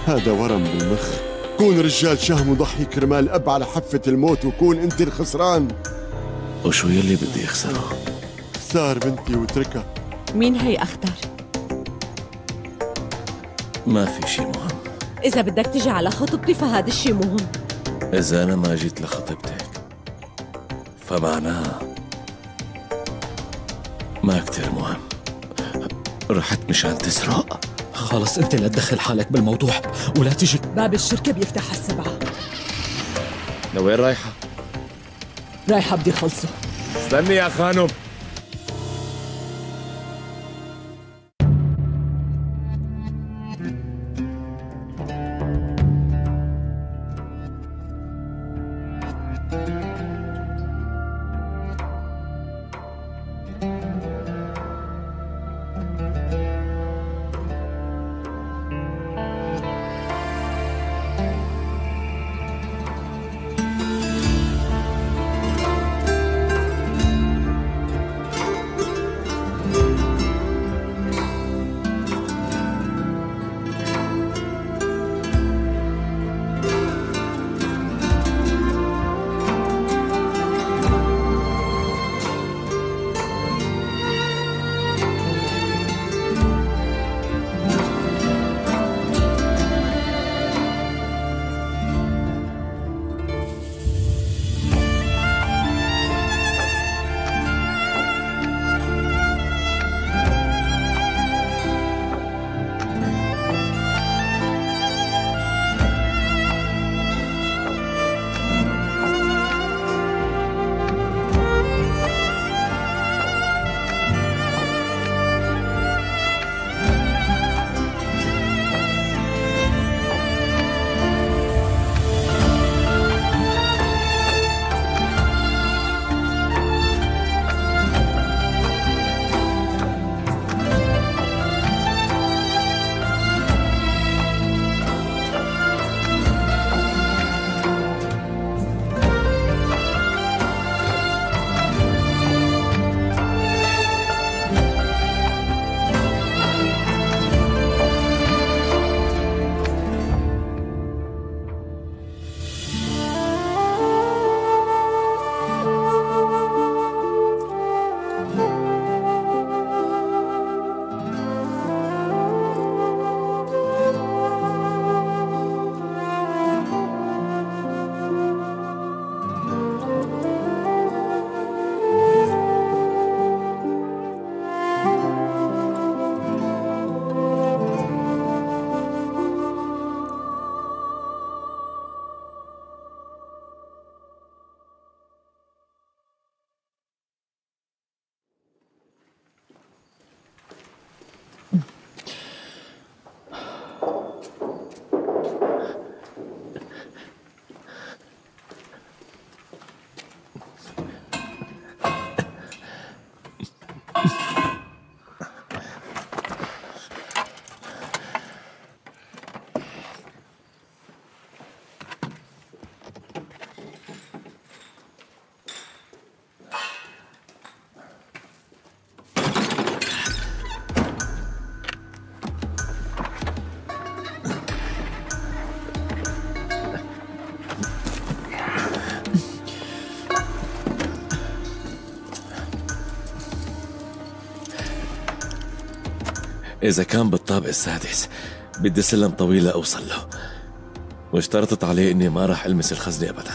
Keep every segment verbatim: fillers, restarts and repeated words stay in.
هذا ورم بالمخ. كون رجال شهم وضحي كرمال أب على حفة الموت، وكون أنت الخسران. وشو يلي بدي يخسره؟ اختار بنتي واتركها. مين هي أختار؟ ما في شي مهم. إذا بدك تجي على خطبتي فهذا الشي مهم. إذا أنا ما جيت لخطبتك فمعناها ما كتير مهم. رحت مشان تسرق؟ خلص انت لا تدخل حالك بالموضوع ولا تجي. باب الشركة بيفتح السبعة. لوين رايحة؟ رايحة بدي خلصه. استني يا خانم. إذا كان بالطابق السادس بدي سلم طويلة أوصل له، واشترطت عليه إني ما راح ألمس الخزنة أبدا.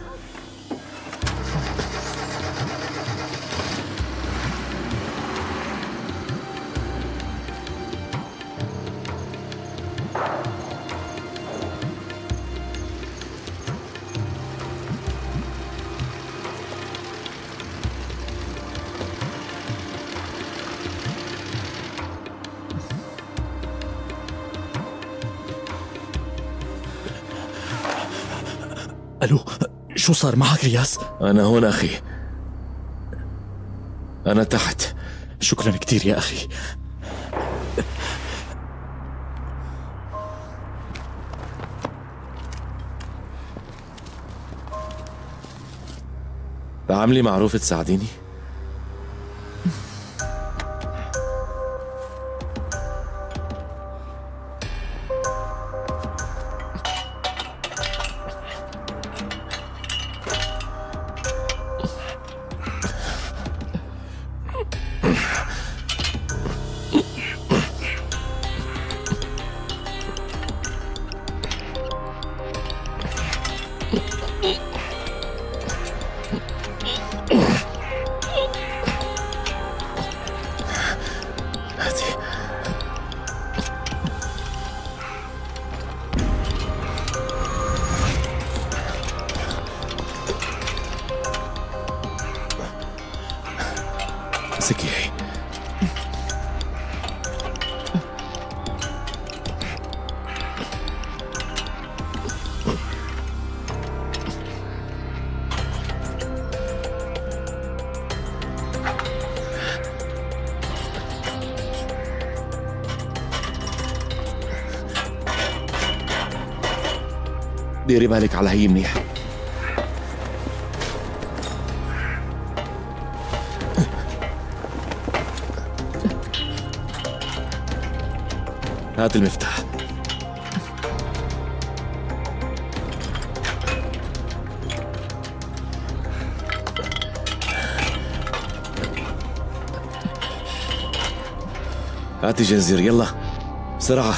ألو، شو صار معك رياس؟ أنا هون أخي، أنا تحت. شكرا كتير يا أخي. بعملي معروف تساعديني؟ ديري بالك على هي منيح. هات المفتاح. هاتي جنزير يلا بسرعة.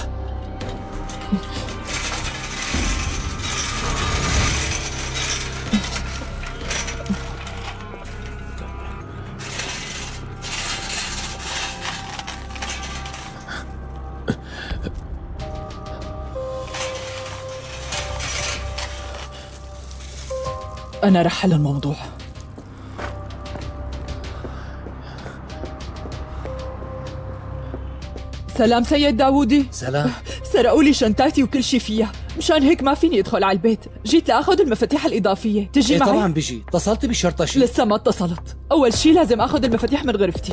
أنا رح حل الموضوع. سلام سيد داوودي. سلام. سرقوا لي شنطتي وكل شي فيها، مشان هيك ما فيني ادخل على البيت. جيت لاخذ المفاتيح الاضافيه، تجي ايه معي؟ طبعا بيجي. اتصلتي بالشرطه شي؟ لسه ما اتصلت. اول شي لازم اخذ المفاتيح من غرفتي.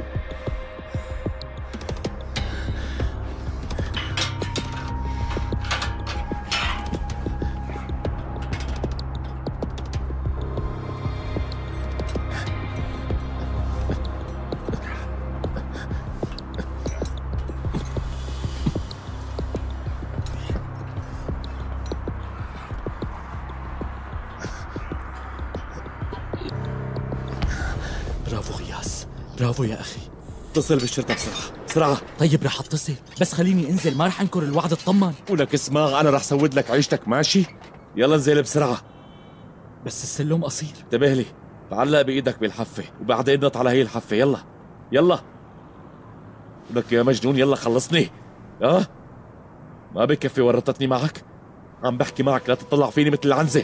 برافو غياس، برافو يا أخي. اتصل بالشرطة بسرعة بسرعة. طيب رح أتصل، بس خليني أنزل، ما رح أنكر الوعد. اطمن. ولك اسمع، أنا رح سود لك عيشتك ماشي؟ يلا انزل بسرعة. بس السلم قصير. انتبه لي، تعلق بإيدك بالحفة وبعدين نط على هي الحفة. يلا يلا. ولك يا مجنون يلا خلصني. اه ما بكفي ورطتني معك. عم بحكي معك لا تطلع فيني مثل العنزة.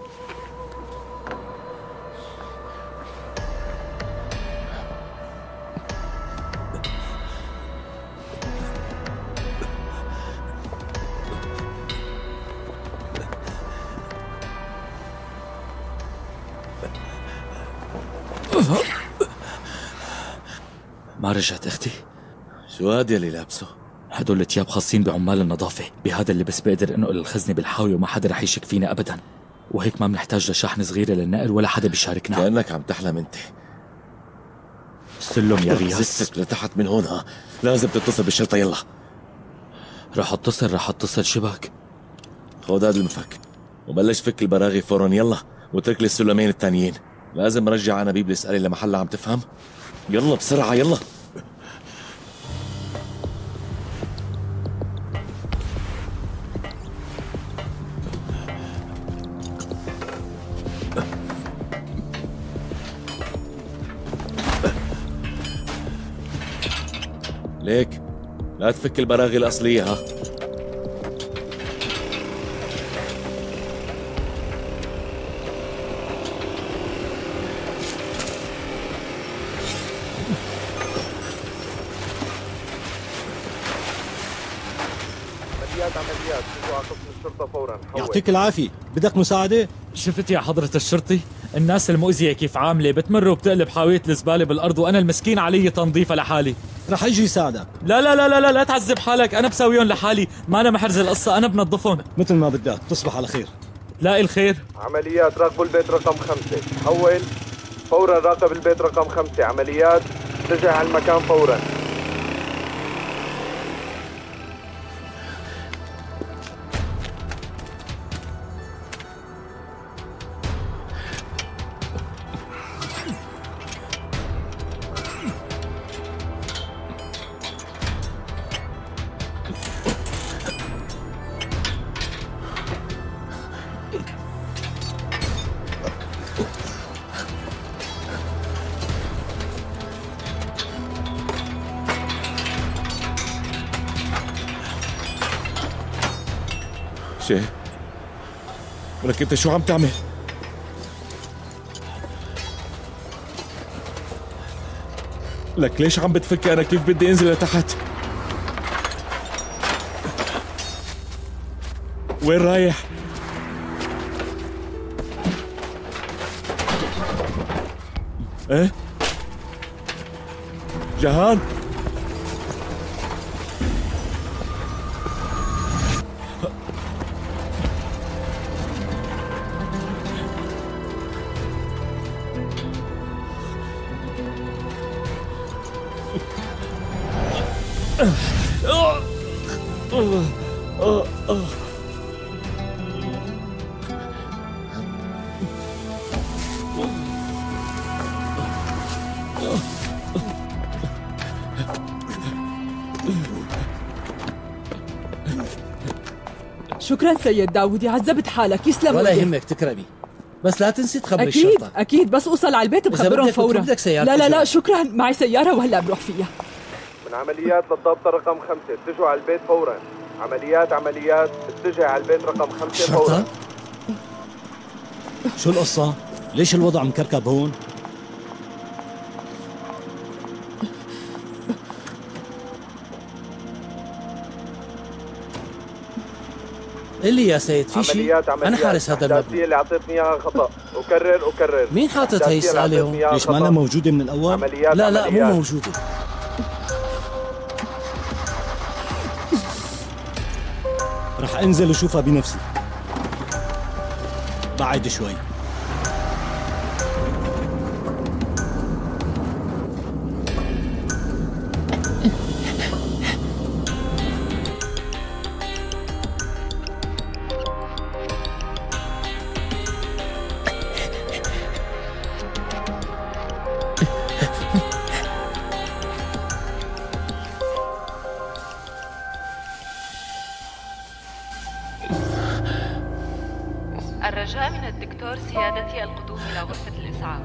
ما رجعت أختي؟ شو هاد يلي لابسه؟ هدول التياب خاصين بعمال النظافة، بهذا اللبس بقدر انقل الخزنة بالحاوية وما حدا رح يشك فينا ابدا، وهيك ما بنحتاج لشاحنة صغيرة للنقل ولا حدا بيشاركنا. كأنك عم تحلم انت. السلم يا غياس. زفتك لتحت من هون. ها لازم تتصل بالشرطة. يلا رح اتصل رح اتصل شبك. خذ هذا المفك وبلش فك البراغي فورا. يلا واترك لي السلمين التانيين. لازم ارجع انابيب الاسئلة لمحلها. عم تفهم؟ يلا بسرعة يلا. ليك لا تفك البراغي الأصلية. ها عمليات عمليات شوفوا على قسم الشرطة فورا. يعطيك العافية، بدك مساعدة؟ شفت يا حضرة الشرطي؟ الناس المؤذية كيف عاملة، بتمر وبتقلب حاوية الزبالة بالأرض وأنا المسكين علي تنظيفها لحالي. رح يجي يساعدك. لا لا لا لا لا, لا تعذب حالك، أنا بسويهم لحالي، ما أنا محرز القصة، أنا بنظفهم. مثل ما بدك. تصبح على خير. لاقي الخير. عمليات راقبوا البيت رقم خمسة. حول فورا. راقب البيت رقم خمسة. عمليات اتجه على المكان فورا. شي ولك انت شو عم تعمل؟ لك ليش عم بتفك؟ انا كيف بدي انزل لتحت؟ وين رايح؟ ايه جهان شكرا سيد داوودي، عذبت حالك، يسلم ولا وجهك. يهمك تكرمي، بس لا تنسي تخبري أكيد الشرطة. أكيد، بس أوصل على البيت بخبرهم بدك فورا. بدك سيارة لا لا لا تجري. شكرا، معي سيارة وهلا بروح فيها. من عمليات للضابطة رقم خمسة، اتجهوا على البيت فورا. عمليات عمليات، اتجه على البيت رقم خمسة فورا. الشرطة؟ شو القصة؟ ليش الوضع مكركب هون؟ قل يا سيد، في شيء؟ عمليات عمليات، أنا حارس هذا المبنى. الحداثية اللي أعطيتني إياها خطأ، أكرر أكرر. مين حاطط هي السؤالة هون؟ ليش ما أنا موجودة من الأول؟ عمليات لا لا عمليات. مو موجودة. رح انزل وشوفها بنفسي. بعد شوي. الرجاء من الدكتور سيادتي القدوم إلى غرفة الإسعاف.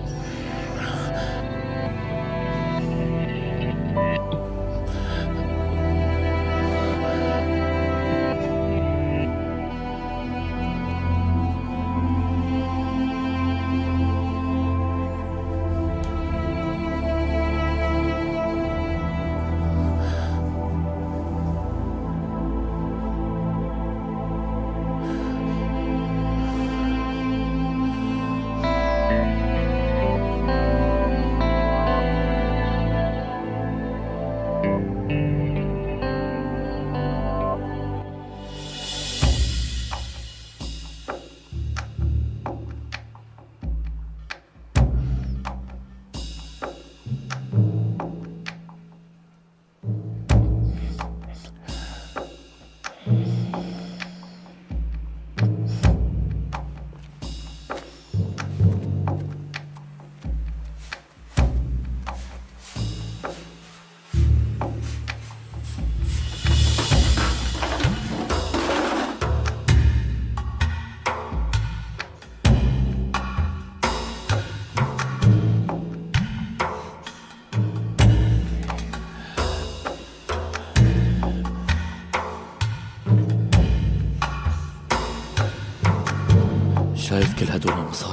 شايف كل هدول المصاري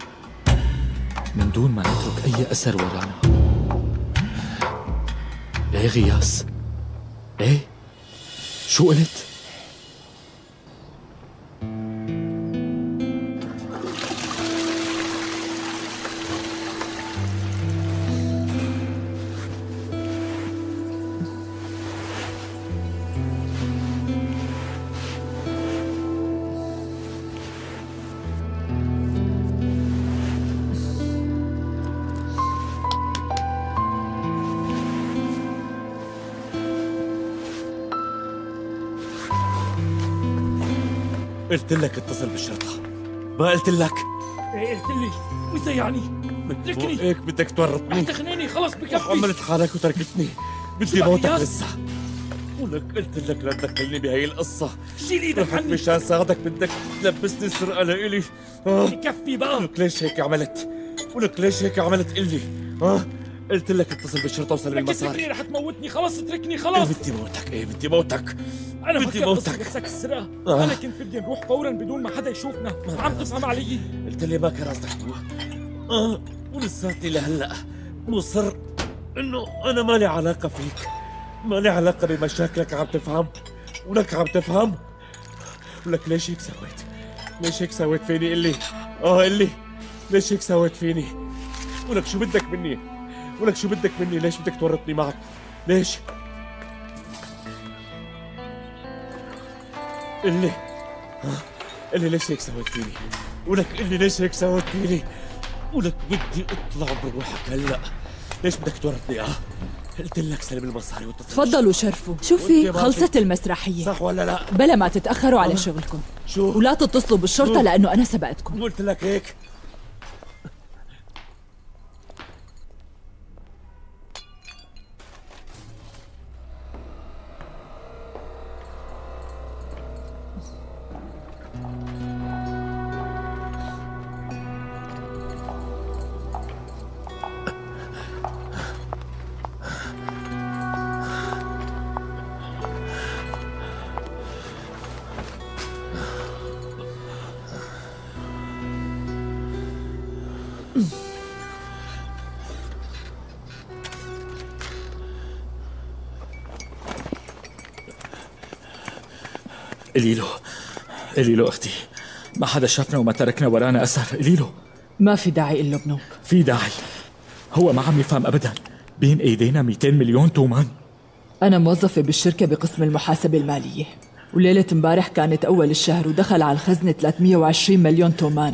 من دون ما نترك أي أثر ورانا. إيه غياس؟ إيه؟ شو قلت؟ قلت لك اتصل بالشرطة، ما قلت لك؟ ايه قلت لي وإذا يعني اتركني هيك بدك تورطني. احتخنيني خلص بكفي. عملت حالك وتركتني، بدي شو موتك بقياس؟ لسه. ولك قلت لك لا تدخلني بهي القصة. شيل ايدك رحت عني. مشان ساعدك بدك تلبسني السرقة لإلي. ها؟ بكفي بقى. ولك ليش هيك عملت؟ ولك ليش هيك عملت قلي؟ ها؟ قلت لك اتصل بالشرطة وسلم لك المصاري. اتركني رح تموتني، خلص اتركني إيه خلص. بدي موتك، ايه بدي موتك. انا بدي فكرت موتك. اصل نفسك السرقة. آه. انا كنت بدي نروح فورا بدون ما حدا يشوفنا. ما عم تفهم علي. قلت لي ما كان قصدك تروح. اه ولساتني لهلا مصر انه انا ما لي علاقة فيك، ما لي علاقة بمشاكلك، عم تفهم؟ ولك عم تفهم؟ ولك ليش هيك سويت؟ ليش هيك سويت فيني؟ قلي اه قلي ليش هيك سويت فيني؟ ولك شو بدك مني؟ ولك شو بدك مني؟ ليش بدك تورطني معك؟ ليش؟ قلي ها قلي ليش هيك سويت فيني؟ ولك قلي ليش هيك سويت فيني؟ ولك بدي اطلع بروحك هلا. ليش بدك تورطني؟ اه قلت لك سلم المصاري وتطلع. تفضلوا شرفوا. شوفي خلصت المسرحية صح ولا لا؟ بلا ما تتأخروا على شغلكم. شو؟ ولا تتصلوا بالشرطة لأنه أنا سبقتكم. قلت لك هيك. قليلو قليلو اختي، ما حدا شافنا وما تركنا ورانا اثر. قليلو ما في داعي إله بنوك. في داعي، هو ما عم يفهم ابدا. بين ايدينا مئتين مليون تومان. أنا موظفة بالشركة بقسم المحاسبة المالية، وليلة امبارح كانت أول الشهر ودخل على الخزنة ثلاثمئة وعشرين مليون تومان.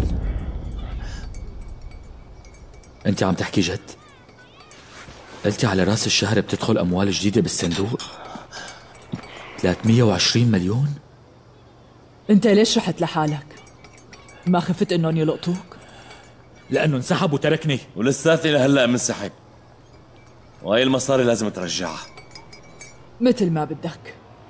انت عم تحكي جد؟ قلتي على راس الشهر بتدخل اموال جديدة بالصندوق؟ ثلاثمئة وعشرين مليون؟ أنت ليش رحت لحالك؟ ما خفت إنهم يلقطوك؟ لأنه انسحب وتركني. ولساتني لهلا منسحب، وهي المصاري لازم ترجعها. مثل ما بدك.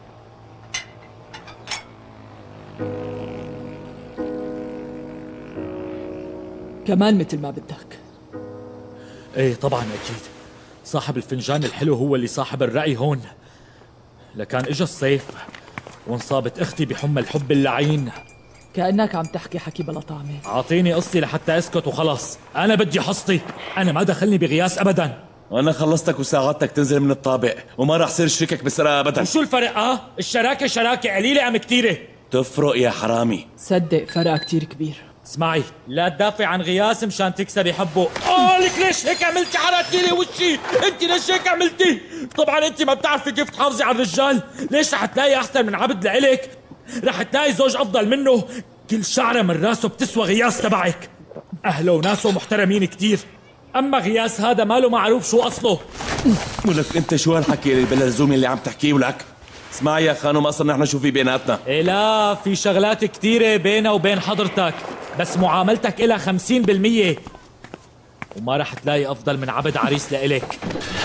كمان مثل ما بدك. ايه طبعا اكيد، صاحب الفنجان الحلو هو اللي صاحب الرأي هون. لكان اجا الصيف وانصابت اختي بحمى الحب اللعين. كأنك عم تحكي حكي بلا طعمة. اعطيني قصتي لحتى اسكت وخلص. انا بدي حصتي، انا ما دخلني بغياس ابدا. وانا خلصتك وساعدتك تنزل من الطابق، وما راح صير شريكك بالسرقة ابدا. وشو الفرق؟ اه الشراكة شراكة قليلة ام كتيرة؟ تفرق يا حرامي. صدق فرق كتير كبير. اسمعي، لا تدافع عن غياس مشان تكسبي حبه. اه لك ليش هيك عملتي؟ حرقتي لي وشي، انت ليش هيك عملتي؟ طبعا انت ما بتعرفي كيف تحافظي على الرجال. ليش رح تلاقي احسن من عبد لإلك؟ رح تلاقي زوج افضل منه، كل شعره من راسه بتسوى غياس تبعك. اهله وناسه محترمين كتير، اما غياس هذا ماله معروف شو اصله. ولك انت شو هالحكي اللي بلا لزوم اللي عم تحكيه؟ ولك اسمع يا خانو، ما صرنا نحن شو في بيناتنا. إيه لا، في شغلات كتيرة بينه وبين حضرتك، بس معاملتك إلها خمسين بالمية، وما رح تلاقي أفضل من عبد عريس لإلك.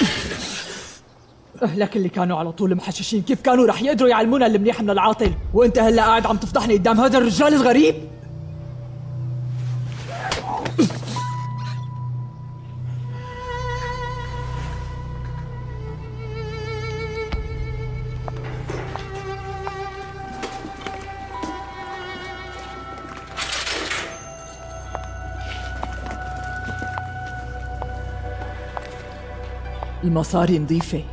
أهلك اللي كانوا على طول محششين كيف كانوا رح يقدروا يعلمونا المنيح من العاطل، وأنت هلأ قاعد عم تفضحني قدام هذا الرجال الغريب؟ المصاري نظيفة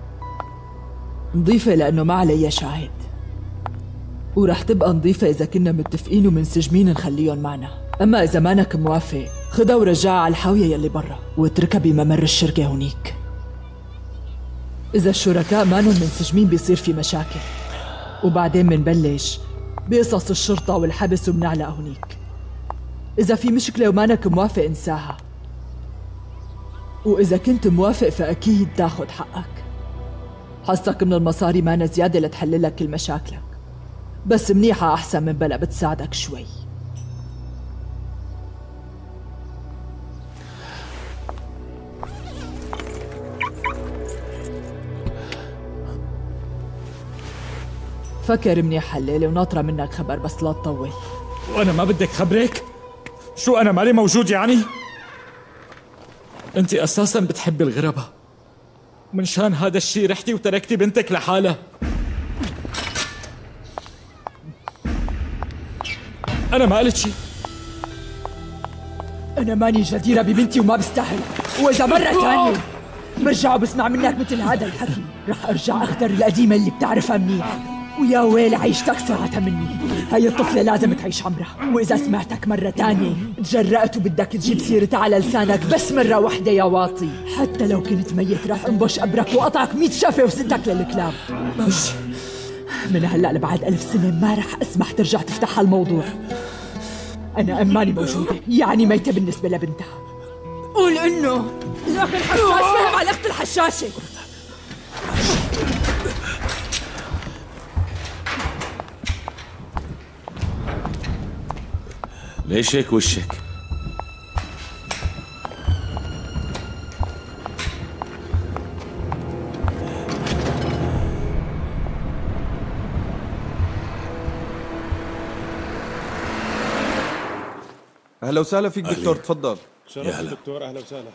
نظيفة لأنه ما علي شاهد، ورح تبقى نظيفة إذا كنا متفقين ومنسجمين نخليهم معنا. أما إذا مانك موافق خدها ورجعها على الحاوية يلي برا واتركها بممر الشركة هونيك. إذا الشركاء مانن منسجمين بيصير في مشاكل، وبعدين منبلش بقصص الشرطة والحبس وبنعلق هونيك. إذا في مشكلة ومانك موافق انساها، وإذا كنت موافق فأكيد تاخد حقك. حصتك من المصاري مانا زيادة لتحللك كل مشاكلك، بس منيحة أحسن من بلا بتساعدك شوي. فكر منيح هالليلة وناطرة منك خبر، بس لا تطول. وأنا ما بدك خبرك؟ شو أنا مالي موجود يعني؟ أنت أساساً بتحبي الغربة، من شان هذا الشي رحتي وتركتي بنتك لحالها. أنا ما قلت شي. أنا ماني جديرة ببنتي وما بستاهل، وإذا مرة ثانية برجع وبسمع منك مثل هذا الحكي رح أرجع أختار القديمة اللي بتعرفها منيح، ويا ويل عيشتك ساعتها مني. هاي الطفلة لازم تعيش عمرها، وإذا سمعتك مرة تانية تجرأت وبدك تجيب سيرتها على لسانك بس مرة واحدة يا واطي، حتى لو كنت ميت رح انبش قبرك وقطعك ميت شافة وسدك للكلاب. مش من هلأ لبعد ألف سنة ما رح أسمح ترجع تفتح هالموضوع. أنا أماني موجودة، يعني ميتة بالنسبة لبنتها. قول إنه الأخ الحشاش فهم على الأخت الحشاشة. ليش هيك وشك؟ اهلا وسهلا فيك دكتور، تفضل. يا هلا دكتور، اهلا وسهلا.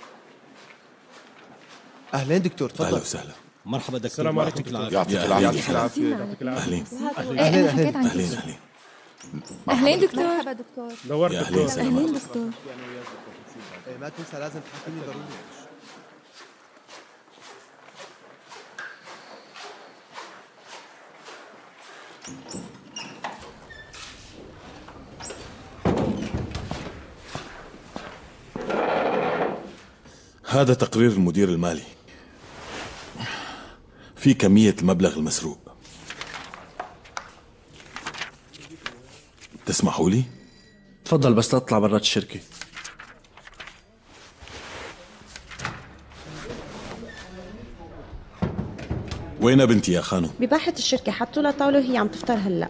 اهلين دكتور، تفضل. اهلا وسهلا. مرحبا دكتور. السلام عليكم. يعطيك يعطيك العافية. العافيه. أهلين اهلين اهلين أهلين أهلين. أهلين دكتور. مرحبا دكتور. دورت يا دكتور. أهلين سلامات. أهلين دكتور. ما تنسى لازم تحكيني ضروري. هذا تقرير المدير المالي، في كمية المبلغ المسروق. تسمحوا لي؟ تفضل بس تطلع برات الشركة. وين بنتي يا خانم؟ بباحة الشركة حطوا لها طاولة وهي عم تفطر هلا.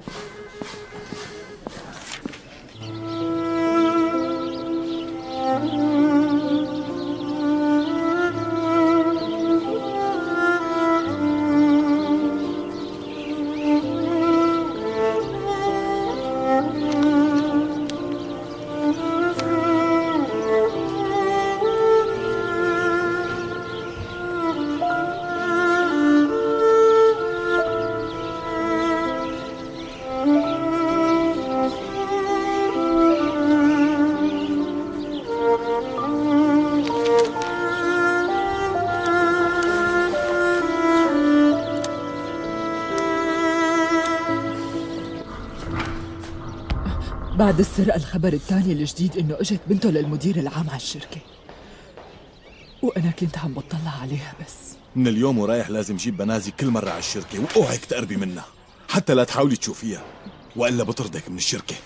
بعد السرقة الخبر الثاني الجديد إنه إجت بنته للمدير العام على الشركة، وأنا كنت عم بطلع عليها بس. من اليوم ورايح لازم جيب بنازي كل مرة على الشركة، وأوعك تقربي منها حتى لا تحاولي تشوفيها، وإلا بطردك من الشركة.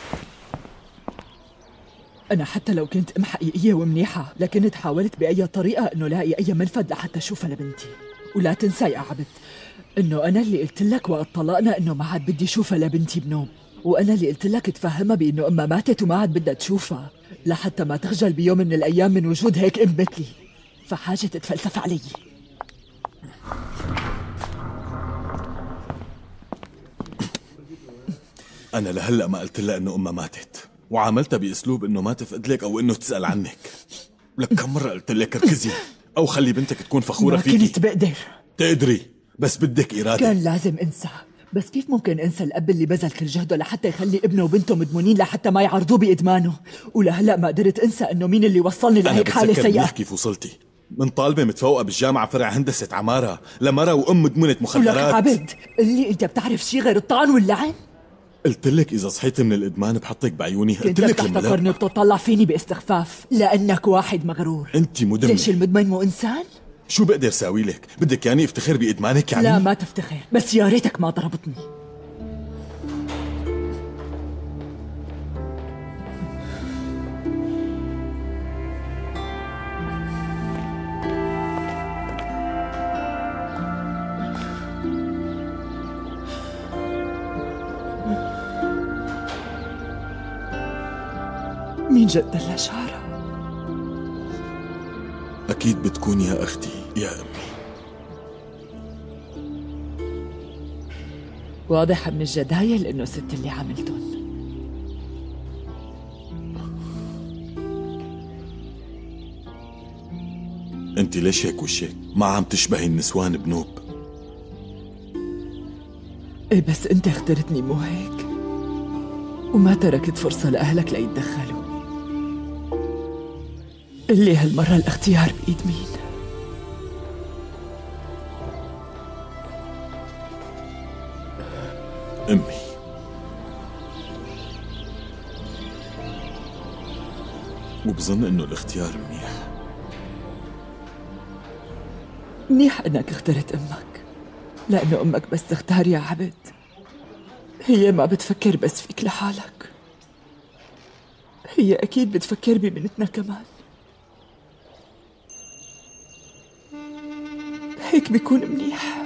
أنا حتى لو كنت أم حقيقية ومنيحة لكنت حاولت بأي طريقة إنه لاقي أي منفذ لحتى أشوفها لبنتي. ولا تنسى يا عبد إنه أنا اللي قلت لك وقت طلقنا إنه ما عاد بدي أشوفها لبنتي بنوم، وأنا اللي قلت لك تفهمها بإنه أمها ماتت وما عاد بدها تشوفها لحتى ما تخجل بيوم من الأيام من وجود هيك أم مثلي، فحاجة تتفلسف علي. أنا لهلأ ما قلت لها إنه أمها ماتت، وعاملتها بأسلوب إنه ما تفقد لك أو إنه تسأل عنك. لك كم مرة قلت لك ركزي أو خلي بنتك تكون فخورة ما فيكي. كنت بقدر. تقدري بس بدك إرادة. كان لازم أنسى، بس كيف ممكن أنسى الأب اللي بذل كل جهده لحتى يخلي ابنه وبنته مدمونين لحتى ما يعرضوه بإدمانه؟ ولهلأ ما قدرت أنسى إنه مين اللي وصلني لهيك حالة أنا بتذكر سيئة. منيح كيف وصلتي، من طالبة متفوقة بالجامعة فرع هندسة عمارة لمرة وأم مدمنة مخدرات. ولك عبد اللي أنت بتعرف شي غير الطعن واللعن؟ قلت لك إذا صحيت من الإدمان بحطك بعيوني. قلت كنت لك لما بتحتقرني وبتطلع فيني باستخفاف لأنك واحد مغرور. أنت مدمنة. ليش المدمن مو إنسان؟ شو بقدر ساوي لك؟ بدك يعني افتخر بإدمانك يعني؟ لا ما تفتخر، بس يا ريتك ما ضربتني. مين جد شعرها؟ أكيد بتكون يا أختي يا أمي. واضح من الجدايل إنه ست اللي عملتن. أنت ليش هيك وشك؟ ما عم تشبهي النسوان بنوب. إيه بس أنت اخترتني مو هيك، وما تركت فرصة لأهلك ليتدخلوا. اللي هالمرة الاختيار بإيد مين؟ أمي. وبظن إنه الاختيار منيح. منيح إنك اخترت أمك، لأنه أمك بس تختار يا عبد، هي ما بتفكر بس فيك لحالك، هي أكيد بتفكر ببنتنا كمان. هيك بيكون منيح.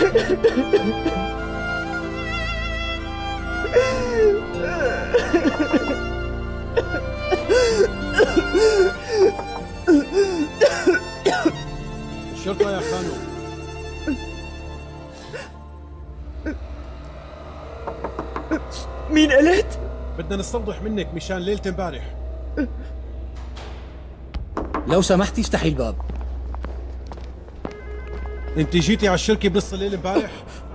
الشرطة يا خانو. مين قلت؟ بدنا نستوضح منك مشان ليلة امبارح. لو سمحتي افتحي الباب. انت جيتي على الشركة بنص الليل امبارح؟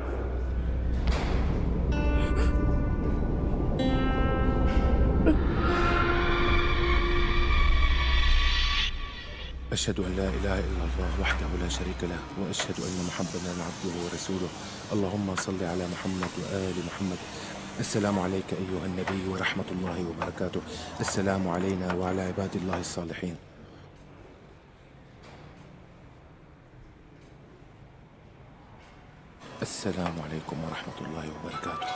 أشهد أن لا إله إلا الله وحده لا شريك له وأشهد أن محمدا عبده ورسوله. اللهم صل على محمد وآل محمد. السلام عليك أيها النبي ورحمة الله وبركاته. السلام علينا وعلى عباد الله الصالحين. السلام عليكم ورحمة الله وبركاته.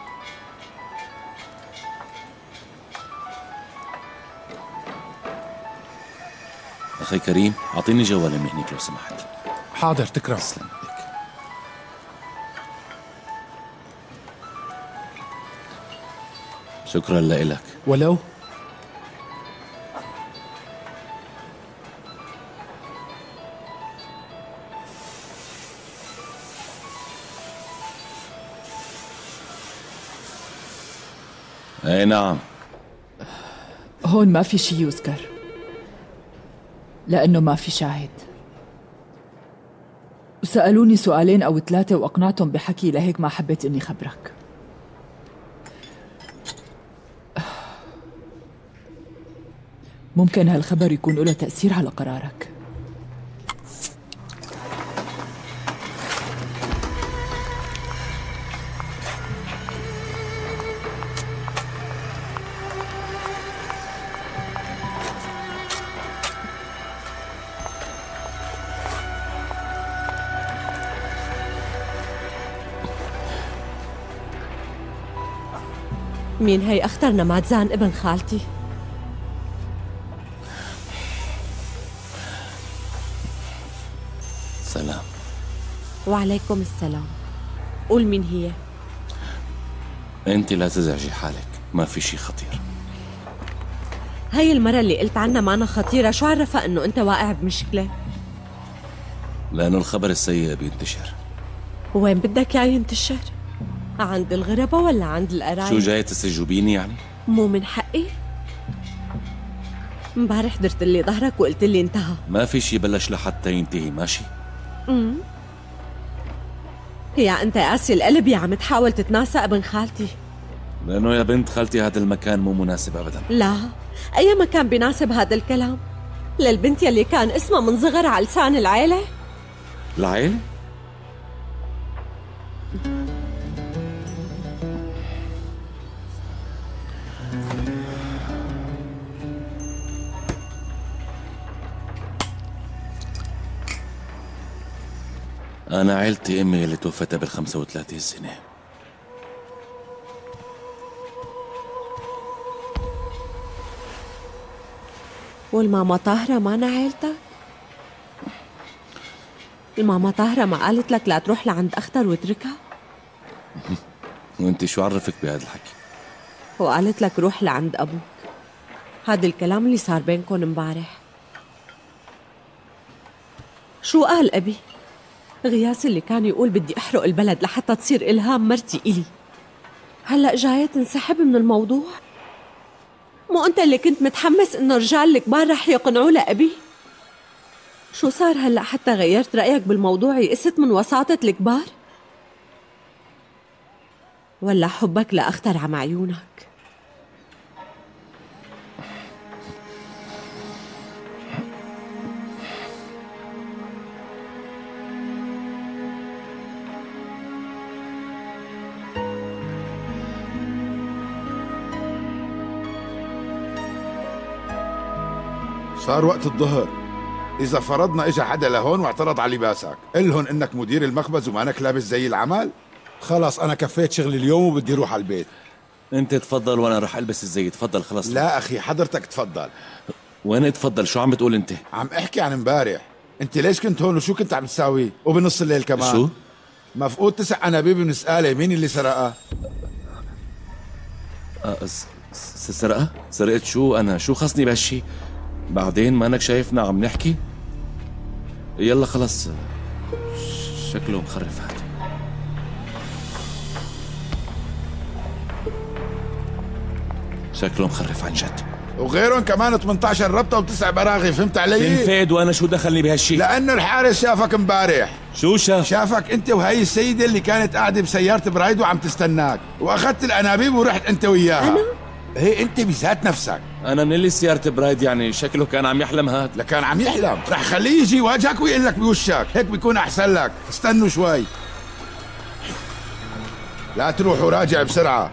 أخي كريم أعطيني جوالي من هنيك لو سمحت. حاضر تكرم. تسلم عليك. شكرا لك. ولو اي نعم. هون ما في شي يذكر لأنه ما في شاهد، وسألوني سؤالين أو ثلاثة وأقنعتهم بحكي، لهيك ما حبيت إني خبرك. ممكن هالخبر يكون له تأثير على قرارك. مين هي أختر نماتزان ابن خالتي؟ سلام. وعليكم السلام. قول مين هي؟ انت لا تزعجي حالك، ما في شي خطير. هاي المرة اللي قلت عنها معنا خطيرة، شو عرفها انه انت واقع بمشكلة؟ لأنه الخبر السيء بينتشر. وين بدك اياه ينتشر؟ عند الغرباء ولا عند القرايب؟ شو جاي تستجوبيني يعني؟ مو من حقي؟ امبارح درت لي ظهرك وقلت لي انتهى. ما في شي بلش لحتى ينتهي، ماشي؟ امم يا انت قاسي القلب يا عم تحاول تتناسى ابن خالتي. لأنه يا بنت خالتي هذا المكان مو مناسب أبدا. لا، أي مكان بيناسب هذا الكلام؟ للبنت يلي كان اسمها من صغر على لسان العيلة؟ العيلة؟ أنا عيلتي أمي اللي توفتها بالخمسة وثلاثين سنة. والماما طاهرة مانا عيلتك؟ الماما طاهرة ما قالت لك لا تروح لعند أختر واتركها؟ وانت شو عرفك بهذا الحكي؟ وقالت لك روح لعند أبوك. هذا الكلام اللي صار بينكم امبارح. شو قال أبي؟ غياس اللي كان يقول بدي أحرق البلد لحتى تصير إلهام مرتي إلي، هلأ جاية تنسحب من الموضوع؟ مو أنت اللي كنت متحمس إنه الرجال الكبار رح يقنعوا لأبي؟ شو صار هلأ حتى غيرت رأيك بالموضوع، يئست من وساطة الكبار؟ ولا حبك لأختر عم عيونك؟ صار وقت الظهر. إذا فرضنا إجا حدا لهون واعترض على لباسك، قلهن إنك مدير المخبز ومانك لابس زي العمل؟ خلص أنا كفيت شغلي اليوم وبدي أروح على البيت. أنت تفضل وأنا رح ألبس الزي. تفضل خلص. لا أخي حضرتك تفضل. وين تفضل؟ شو عم بتقول أنت؟ عم أحكي عن امبارح. أنت ليش كنت هون وشو كنت عم تساوي؟ وبنص الليل كمان؟ شو؟ مفقود تسع أنابيب ونسأله مين اللي سرقها؟ أه س- س- سرقة؟ سرقت شو أنا؟ شو خصني بهالشي؟ بعدين ما أنك شايفنا عم نحكي؟ يلا خلص ش- شكله مخرف هاد. شكله مخرف عن جد. وغيرهم كمان ثمانية عشر ربطة وتسع براغي، فهمت علي؟ تنفيد وأنا شو دخلني بهالشي؟ لأنه الحارس شافك امبارح. شو شاف؟ شافك أنت وهي السيدة اللي كانت قاعدة بسيارة برايد وعم تستناك، وأخذت الأنابيب ورحت أنت وياها. أنا؟ هي أنت بذات نفسك. أنا من اللي سيارة برايد يعني شكله كان عم يحلم هاد. لكان عم يحلم، رح خليه يجي يواجهك ويقول لك بوشك، هيك بيكون أحسن لك. استنوا شوي. لا تروح وراجع بسرعة.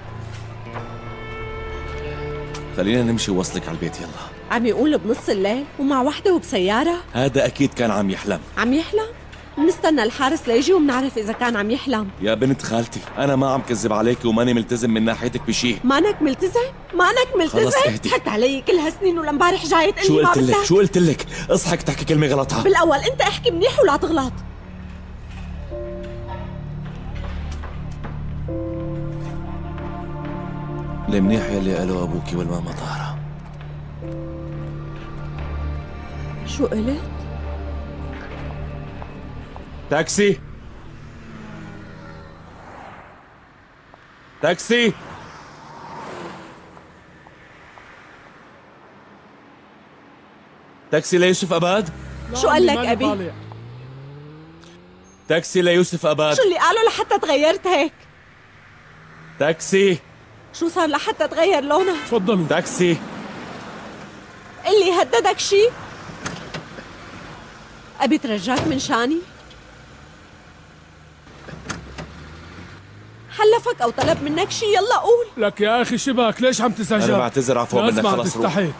خلينا نمشي ووصلك على البيت يلا. عم يقول بنص الليل ومع وحده وبسيارة؟ هذا أكيد كان عم يحلم. عم يحلم؟ بنستنى الحارس ليجي وبنعرف إذا كان عم يحلم. يا بنت خالتي أنا ما عم كذب عليك وماني ملتزم من ناحيتك بشي. مانك ملتزم؟ مانك ملتزم؟ خلص اهدي. حكت علي كل هالسنين ولمبارح جاي تقلي شو ما قلت لك؟ بدك؟ شو قلت لك؟ اصحك تحكي كلمة غلطها. بالأول أنت احكي منيح ولا تغلط. المنيح يلي قالوا أبوكي والماما طاهرة. شو قلت؟ تاكسي تاكسي تاكسي ليوسف أباد؟ شو قال لك أبي؟ تاكسي ليوسف أباد. شو اللي قاله لحتى تغيرت هيك؟ تاكسي. شو صار لحتى تغير لونك؟ تفضلوا. تاكسي. اللي هددك شي؟ أبي ترجاك من شاني؟ حلفك أو طلب منك شي يلا قول. لك يا أخي شبك ليش عم تزعجك؟ أنا بعتذر عفوا منك خلص روح. تستحي.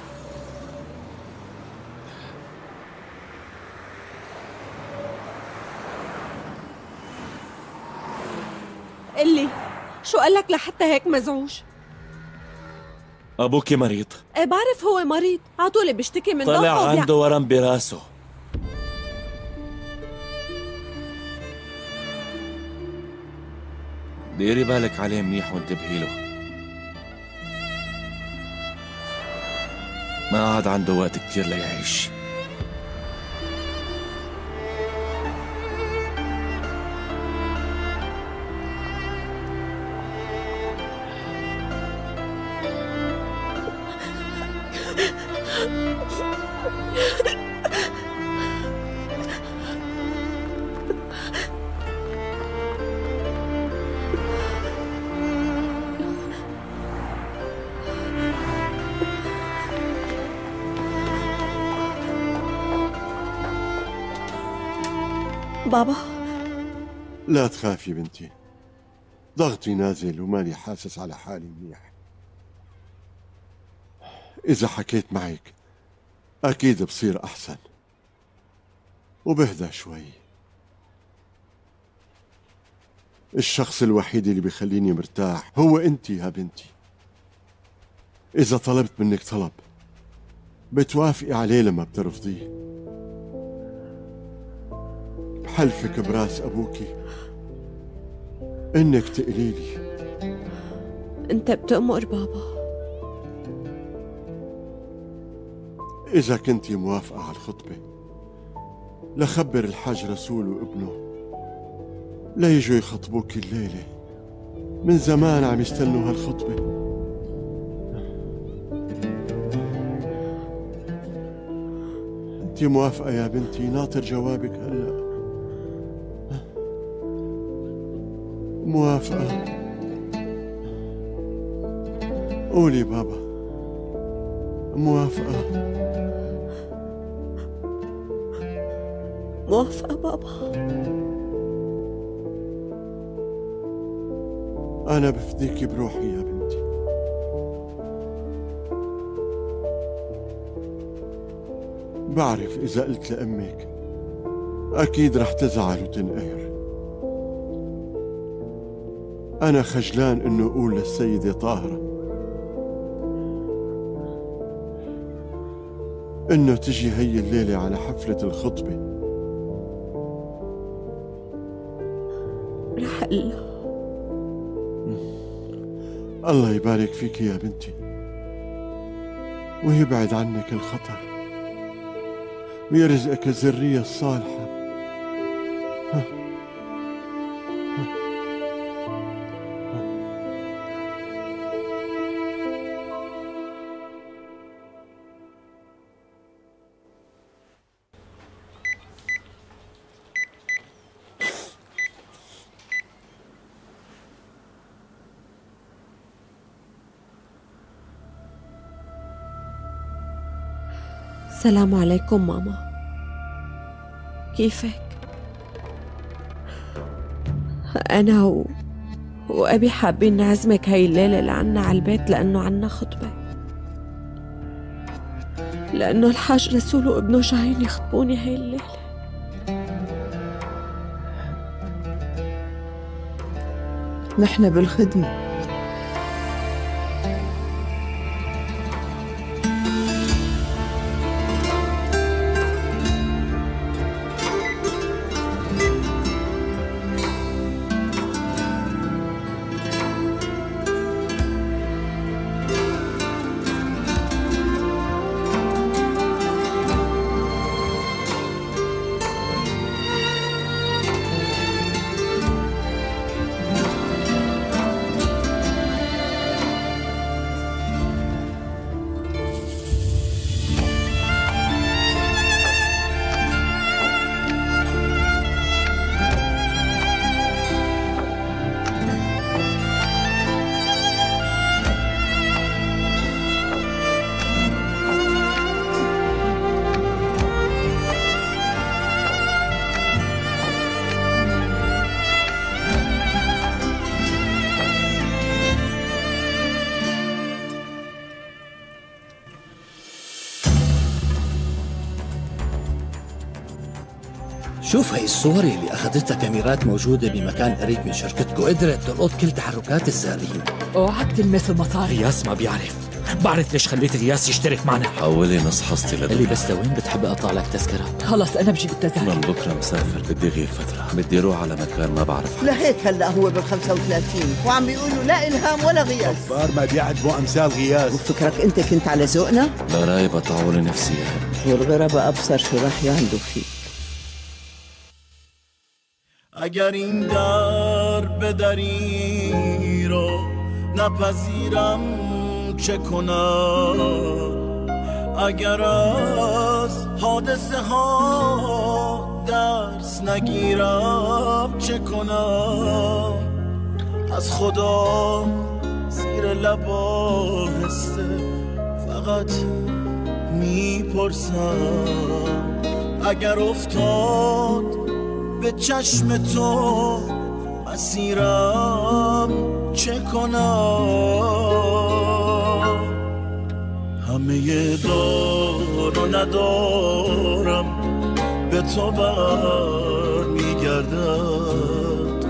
قلي شو قالك لحتى هيك مزعوج؟ أبوكي مريض. ايه بعرف هو مريض، عطولي بيشتكي من ضغط طلع عنده ورم براسه. ديري بالك عليه منيح وانتبهي له. ما عاد عنده وقت كتير ليعيش. بابا لا تخافي بنتي، ضغطي نازل وماني حاسس على حالي منيح. إذا حكيت معك أكيد بصير أحسن وبهدى شوي. الشخص الوحيد اللي بيخليني مرتاح هو أنت يا بنتي. إذا طلبت منك طلب بتوافقي عليه لما بترفضيه. بحلفك براس أبوكي إنك تقليلي. أنت بتأمر بابا. إذا كنتي موافقة على الخطبة لخبر الحاج رسول وابنه ليجوا يخطبوك الليلة. من زمان عم يستنوا هالخطبة. انتي موافقة يا بنتي؟ ناطر جوابك هلأ. موافقة؟ قولي بابا موافقة. موافقة بابا. أنا بفديكي بروحي يا بنتي. بعرف إذا قلت لأمك أكيد رح تزعل وتنقهر. أنا خجلان إنه أقول للسيدة طاهرة إنه تجي هي الليلة على حفلة الخطبة. إلا. الله يبارك فيك يا بنتي ويبعد عنك الخطر ويرزقك الذرية الصالحة. ها. السلام عليكم ماما، كيفك؟ أنا و... وأبي حابين نعزمك هاي الليلة لعنا على البيت لأنه عنا خطبة، لأنه الحاج رسول وابنه جايين يخطبوني هاي الليلة. نحن بالخدمة. شوف هاي الصور اللي أخذتها كاميرات موجودة بمكان قريب من شركتكم، قدرت تلقط كل تحركات الساريين. اوعك تلمس المصاري. غياس ما بيعرف، بعرف ليش خليت غياس يشترك معنا. حولي نص حصتي لدنيا. اللي بس لوين بتحب اقطع لك تذكرة؟ خلص أنا بجيب التذاكر. من بكرة مسافر، بدي غير فترة، بدي روح على مكان ما بعرف حد. لهيك هلا هو بالخمسة وثلاثين وعم بيقولوا لا إلهام ولا غياس. كبار ما بيعجبوا أمثال غياس. وفكرك أنت كنت على ذوقنا؟ غرايب طعولي نفسي يا والغرباء أبصر شو راح يعملوا فيك. اگر این در به دری رو نپذیرم چه کنم، اگر از حادثه ها درس نگیرم چه کنم، از خدا زیر لب آهسته فقط میپرسم، اگر افتاد به چشم تو مسیرم چه کنم، همه دار و ندارم به تو بر میگردد،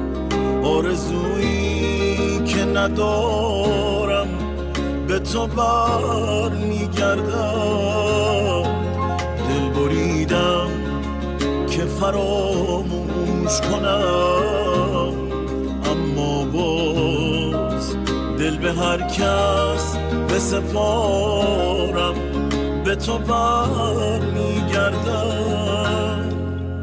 آرزویی که ندارم به تو بر میگردد، دل بریدم که فراموش کنم، اما باز دل به هر کس بسپارم به تو بر میگردم.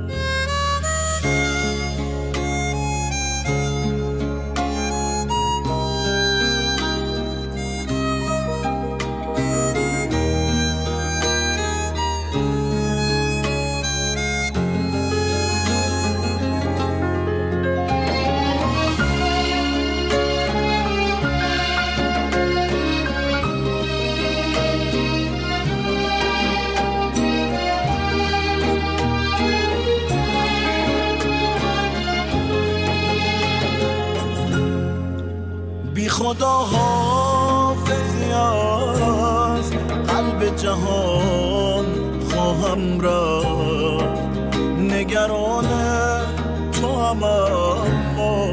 خدا حافظی از قلب جهان خواهم رفت، نگران تو هم اما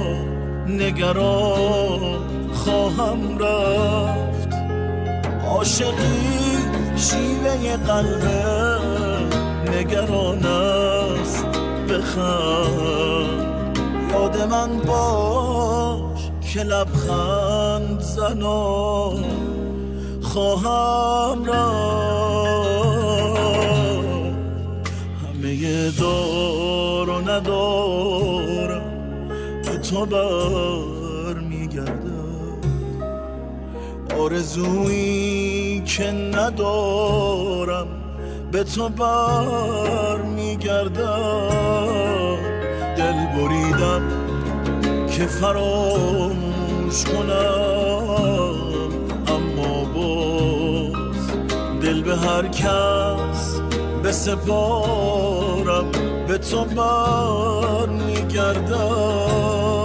نگران خواهم رفت، عاشقی شیوه قلب نگران است، بخند یاد من باش که لبخند زنان خواهم رفت. همه دار و ندارم به تو بر میگردد، آرزویی که ندارم به تو بر میگردد. دل بریدم که فراموش کنم، اما باز دل به هر کس بسپارم به تو بر میگردد.